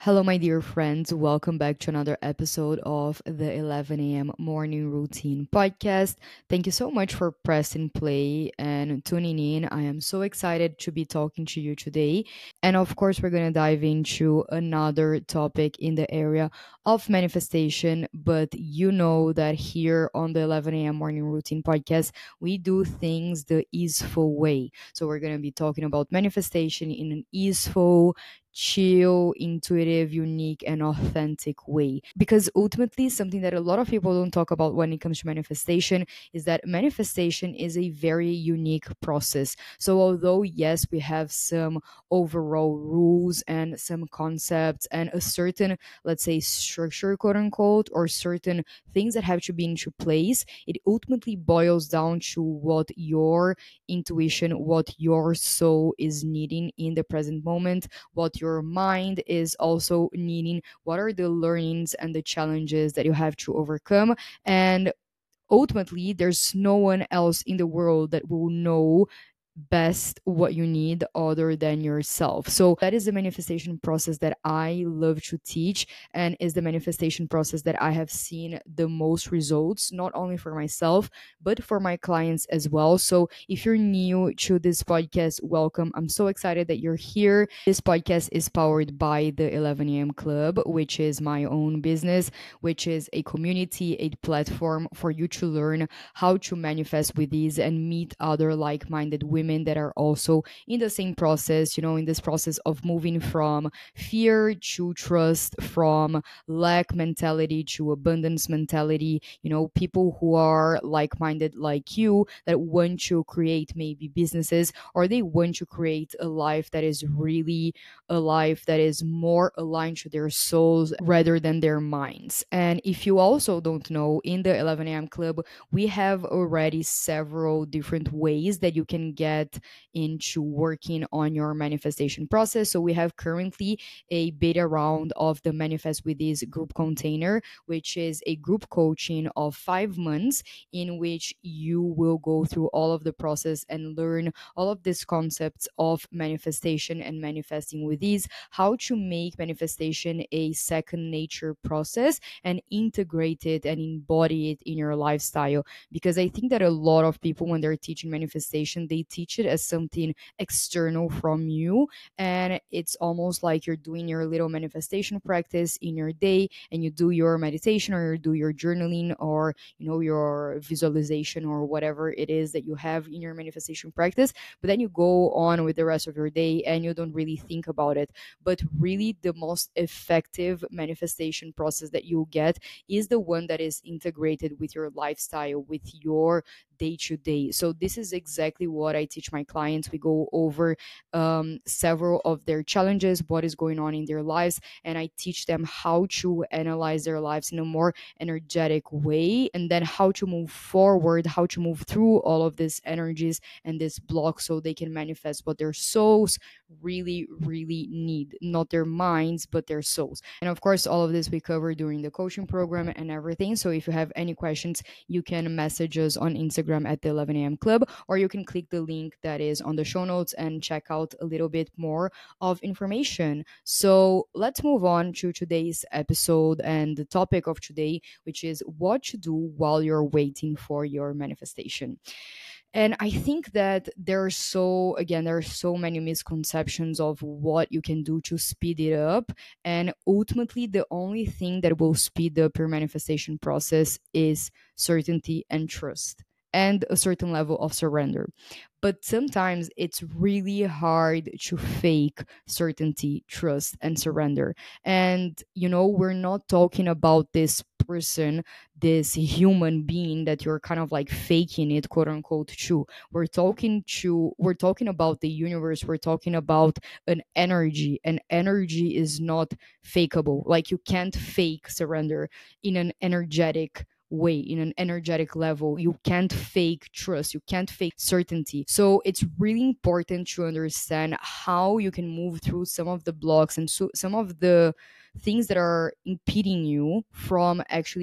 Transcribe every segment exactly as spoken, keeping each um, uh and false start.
Hello, my dear friends. Welcome back to another episode of the eleven a m morning routine podcast. Thank you so much for pressing play and tuning in. I am so excited to be talking to you today. And of course, we're going to dive into another topic in the area of manifestation. But you know that here on the eleven a m morning routine podcast, we do things the easeful way. So we're going to be talking about manifestation in an easeful, chill, intuitive, unique, and authentic way. Because ultimately, something that a lot of people don't talk about when it comes to manifestation is that manifestation is a very unique process. So, although, yes, we have some overall rules and some concepts and a certain, let's say, structure, quote unquote, or certain things that have to be into place, it ultimately boils down to what your intuition, what your soul is needing in the present moment, what your mind is also needing, what are the learnings and the challenges that you have to overcome. And ultimately, there's no one else in the world that will know best what you need other than yourself. So that is the manifestation process that I love to teach, and is the manifestation process that I have seen the most results, not only for myself but for my clients as well. So if you're new to this podcast, welcome. I'm so excited that you're here. This podcast is powered by the eleven a m Club, which is my own business, which is a community, a platform for you to learn how to manifest with ease and meet other like-minded women that are also in the same process, you know, in this process of moving from fear to trust, from lack mentality to abundance mentality, you know, people who are like-minded like you that want to create maybe businesses, or they want to create a life that is really a life that is more aligned to their souls rather than their minds. And if you also don't know, in the eleven a m Club, we have already several different ways that you can get into working on your manifestation process. So we have currently a beta round of the Manifest with This group container, which is a group coaching of five months in which you will go through all of the process and learn all of these concepts of manifestation and manifesting with ease, how to make manifestation a second nature process and integrate it and embody it in your lifestyle. Because I think that a lot of people, when they're teaching manifestation, they teach it as something external from you, and it's almost like you're doing your little manifestation practice in your day, and you do your meditation, or you do your journaling, or you know, your visualization, or whatever it is that you have in your manifestation practice, but then you go on with the rest of your day and you don't really think about it. But really, the most effective manifestation process that you'll get is the one that is integrated with your lifestyle, with your day to day. So this is exactly what I teach my clients. We go over um, several of their challenges, what is going on in their lives, and I teach them how to analyze their lives in a more energetic way, and then how to move forward, how to move through all of these energies and this block, so they can manifest what their souls really, really need, not their minds, but their souls. And of course, all of this we cover during the coaching program and everything. So if you have any questions, you can message us on Instagram at the eleven a m Club, or you can click the link that is on the show notes and check out a little bit more of information. So let's move on to today's episode and the topic of today, which is what to do while you're waiting for your manifestation. And I think that there are so, again, there are so many misconceptions of what you can do to speed it up. And ultimately, the only thing that will speed up your manifestation process is certainty and trust, and a certain level of surrender. But sometimes it's really hard to fake certainty, trust, and surrender. And, you know, we're not talking about this person, this human being that you're kind of like faking it, quote unquote, to. We're talking to, we're talking about the universe. We're talking about an energy. And energy is not fakeable. Like, you can't fake surrender in an energetic way, in an energetic level. You can't fake trust, you can't fake certainty. So it's really important to understand how you can move through some of the blocks and so, some of the things that are impeding you from actually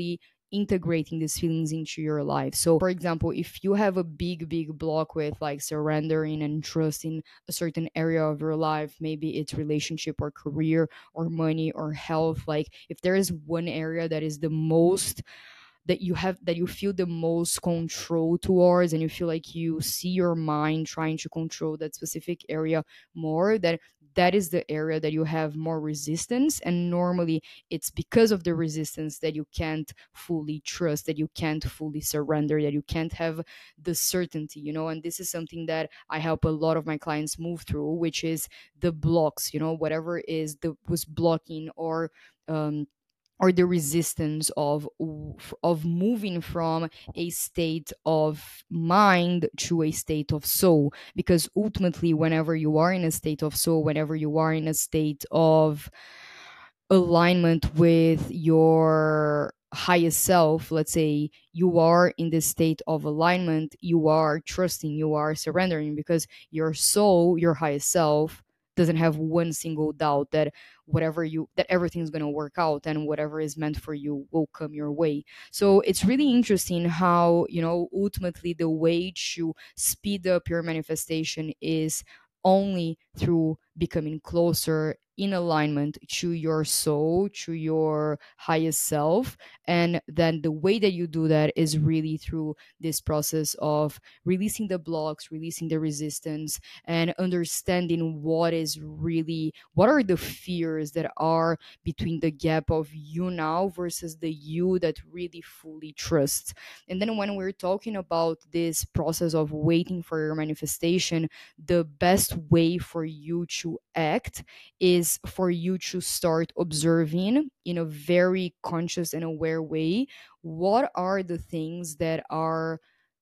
integrating these feelings into your life. So for example, if you have a big big block with like surrendering and trusting a certain area of your life, maybe it's relationship or career or money or health, like if there is one area that is the most that you have that you feel the most control towards, and you feel like you see your mind trying to control that specific area more, that that is the area that you have more resistance. And normally it's because of the resistance that you can't fully trust, that you can't fully surrender, that you can't have the certainty, you know. And this is something that I help a lot of my clients move through, which is the blocks, you know, whatever is the was blocking or um or the resistance of of moving from a state of mind to a state of soul. Because ultimately, whenever you are in a state of soul, whenever you are in a state of alignment with your highest self, let's say you are in this state of alignment, you are trusting, you are surrendering, because your soul, your highest self, doesn't have one single doubt that whatever you that everything's going to work out and whatever is meant for you will come your way. So it's really interesting how, you know, ultimately the way to speed up your manifestation is only through becoming closer in alignment to your soul, to your highest self. And then the way that you do that is really through this process of releasing the blocks, releasing the resistance, and understanding what is really, what are the fears that are between the gap of you now versus the you that really fully trusts. And then when we're talking about this process of waiting for your manifestation, the best way for you to act is for you to start observing in a very conscious and aware way what are the things that are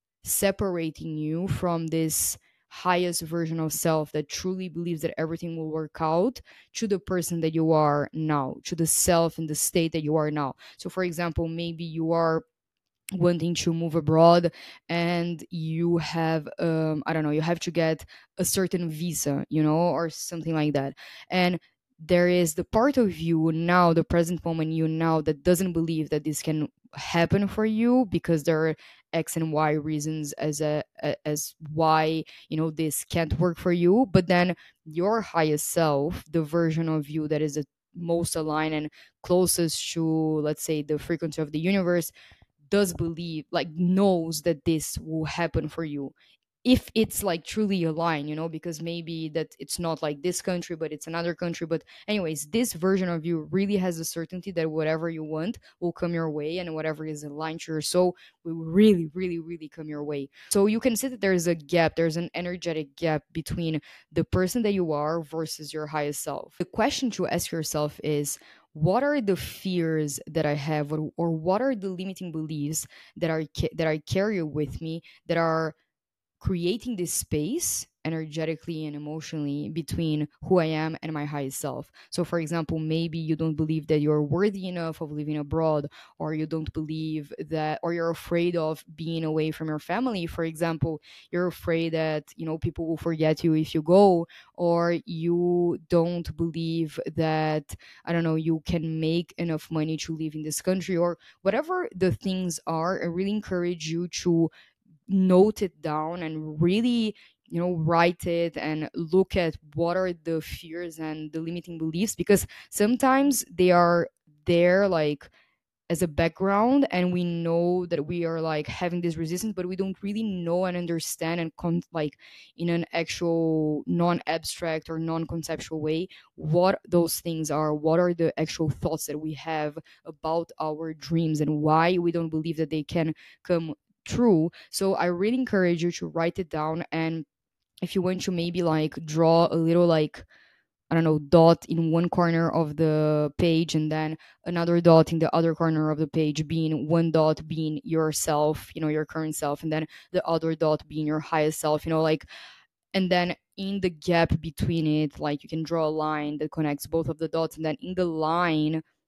separating you from this highest version of self that truly believes that everything will work out, to the person that you are now, to the self and the state that you are now. So for example, maybe you are wanting to move abroad and you have um I don't know, you have to get a certain visa, you know, or something like that. And there is the part of you now, the present moment you now, that doesn't believe that this can happen for you because there are x and y reasons as a, a as why, you know, this can't work for you. But then your highest self, the version of you that is the most aligned and closest to, let's say, the frequency of the universe, does believe, like knows that this will happen for you if it's like truly aligned, you know, because maybe that it's not like this country but it's another country. But anyways, this version of you really has a certainty that whatever you want will come your way, and whatever is aligned to your soul will really really really come your way. So you can see that there's a gap, there's an energetic gap between the person that you are versus your highest self. The question to ask yourself is, what are the fears that I have, or, or what are the limiting beliefs that are ca- that I carry with me, that are creating this space energetically and emotionally between who I am and my highest self. So, for example, maybe you don't believe that you're worthy enough of living abroad, or you don't believe that, or you're afraid of being away from your family. For example, you're afraid that, you know, people will forget you if you go, or you don't believe that, I don't know, you can make enough money to live in this country, or whatever the things are. I really encourage you to note it down and really, you know, write it and look at what are the fears and the limiting beliefs, because sometimes they are there like as a background, and we know that we are like having this resistance, but we don't really know and understand and con- like in an actual non-abstract or non-conceptual way what those things are, what are the actual thoughts that we have about our dreams and why we don't believe that they can come true. So I really encourage you to write it down, and if you want to maybe like draw a little like, I don't know, dot in one corner of the page, and then another dot in the other corner of the page, being one dot being yourself, you know, your current self, and then the other dot being your highest self, you know, like, and then in the gap between it, like you can draw a line that connects both of the dots, and then in the line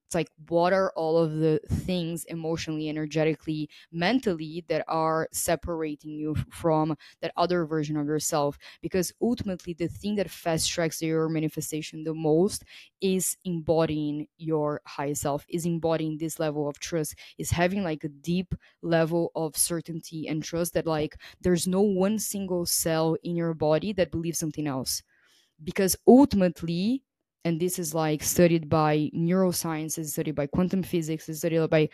It's like, what are all of the things emotionally, energetically, mentally that are separating you from that other version of yourself? Because ultimately, the thing that fast tracks your manifestation the most is embodying your higher self, is embodying this level of trust, is having like a deep level of certainty and trust that like there's no one single cell in your body that believes something else. Because ultimately, and this is like studied by neuroscience, is studied by quantum physics, is studied by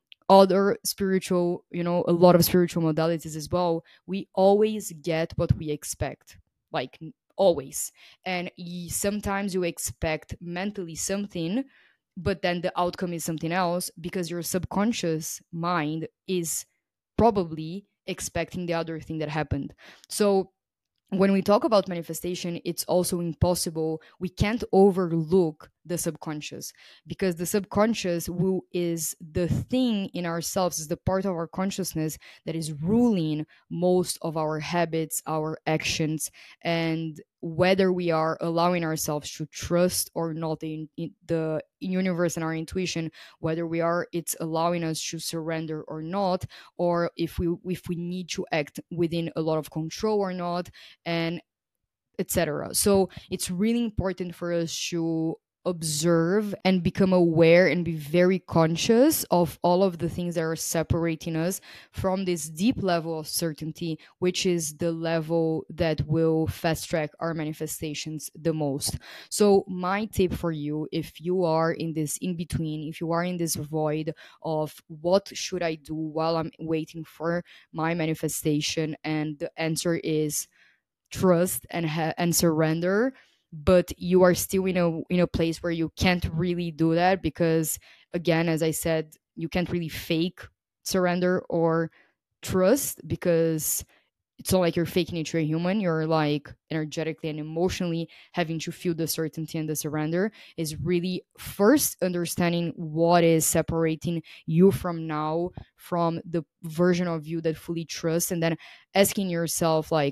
other spiritual, you know, a lot of spiritual modalities as well, we always get what we expect. Like, always. And y- sometimes you expect mentally something, but then the outcome is something else because your subconscious mind is probably expecting the other thing that happened. So when we talk about manifestation, it's also impossible. We can't overlook the subconscious, because the subconscious who is the thing in ourselves, is the part of our consciousness that is ruling most of our habits, our actions, and whether we are allowing ourselves to trust or not in, in the universe and our intuition, whether we are it's allowing us to surrender or not, or if we if we need to act within a lot of control or not, and et cetera. So it's really important for us to observe and become aware and be very conscious of all of the things that are separating us from this deep level of certainty, which is the level that will fast track our manifestations the most. So my tip for you, if you are in this in between, if you are in this void of what should I do while I'm waiting for my manifestation, and the answer is trust and ha- and surrender, but you are still in a in a place where you can't really do that, because again, as I said, you can't really fake surrender or trust, because it's not like you're faking it to a human. You're like energetically and emotionally having to feel the certainty and the surrender. Is really first understanding what is separating you from now, from the version of you that fully trusts, and then asking yourself like,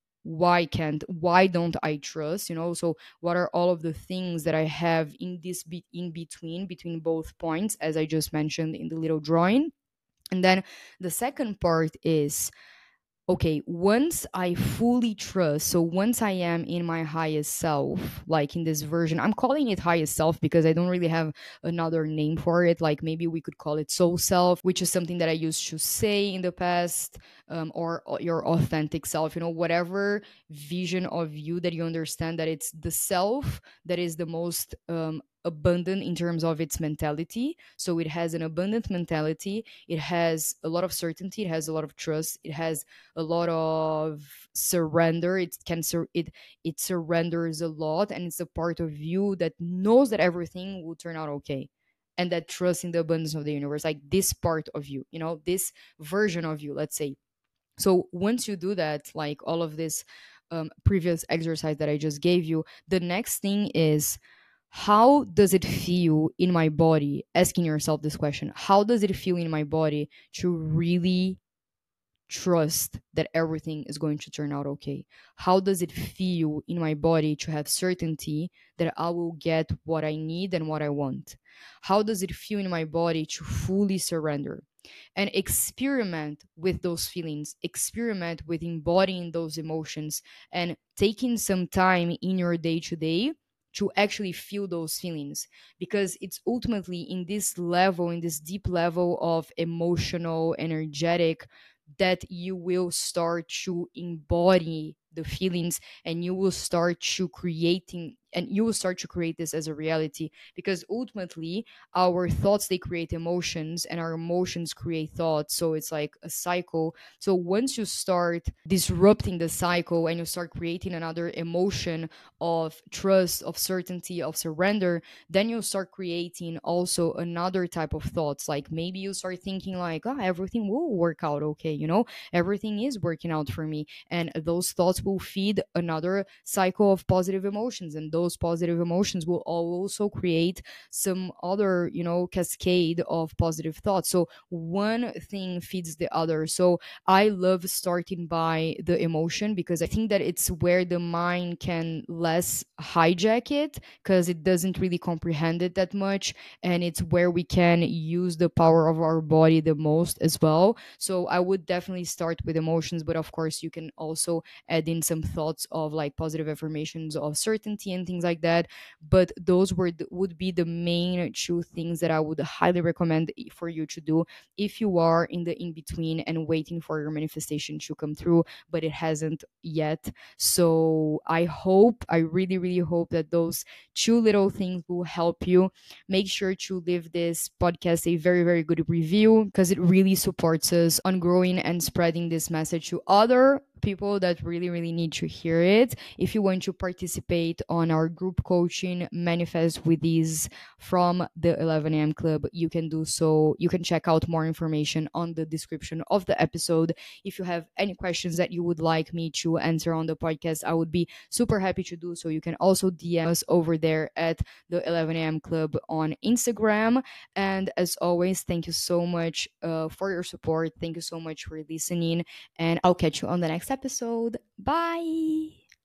why can't why don't I trust, you know? So what are all of the things that I have in this be- in between between both points, as I just mentioned in the little drawing? And then the second part is, okay, once I fully trust, so once I am in my highest self, like in this version, I'm calling it highest self because I don't really have another name for it. Like maybe we could call it soul self, which is something that I used to say in the past, um, or uh, your authentic self, you know, whatever vision of you that you understand that it's the self that is the most um, abundant in terms of its mentality. So it has an abundant mentality, it has a lot of certainty, it has a lot of trust, it has a lot of surrender. It can sur- it it surrenders a lot, and it's a part of you that knows that everything will turn out okay, and that trusts in the abundance of the universe. Like this part of you, you know, this version of you, let's say. So once you do that, like all of this um, previous exercise that I just gave you, the next thing is, how does it feel in my body? Asking yourself this question: how does it feel in my body to really trust that everything is going to turn out okay? How does it feel in my body to have certainty that I will get what I need and what I want? How does it feel in my body to fully surrender? And experiment with those feelings, experiment with embodying those emotions, and taking some time in your day to day to actually feel those feelings, because it's ultimately in this level, in this deep level of emotional, energetic, that you will start to embody the feelings, and you will start to creating and you will start to create this as a reality, because ultimately our thoughts, they create emotions, and our emotions create thoughts. So it's like a cycle. So once you start disrupting the cycle and you start creating another emotion of trust, of certainty, of surrender, then you start creating also another type of thoughts. Like maybe you start thinking like, oh, everything will work out okay, you know, everything is working out for me. And those thoughts thoughts will feed another cycle of positive emotions, and those positive emotions will also create some other, you know, cascade of positive thoughts. So one thing feeds the other. So I love starting by the emotion because I think that it's where the mind can less hijack it, because it doesn't really comprehend it that much, and it's where we can use the power of our body the most as well. So I would definitely start with emotions, but of course you can also add in some thoughts of like positive affirmations of certainty and things like that. But those were the, would be the main two things that I would highly recommend for you to do if you are in the in between and waiting for your manifestation to come through, but it hasn't yet. So I hope, I really, really hope that those two little things will help you. Make sure to leave this podcast a very, very good review, because it really supports us on growing and spreading this message to other people that really, really need to hear it. If you want to participate on our group coaching Manifest with Ease from the eleven a m Club, you can do so. You can check out more information on the description of the episode. If you have any questions that you would like me to answer on the podcast, I would be super happy to do so. You can also D M us over there at the eleven a m Club on Instagram. And as always, thank you so much uh, for your support. Thank you so much for listening. And I'll catch you on the next episode. Bye.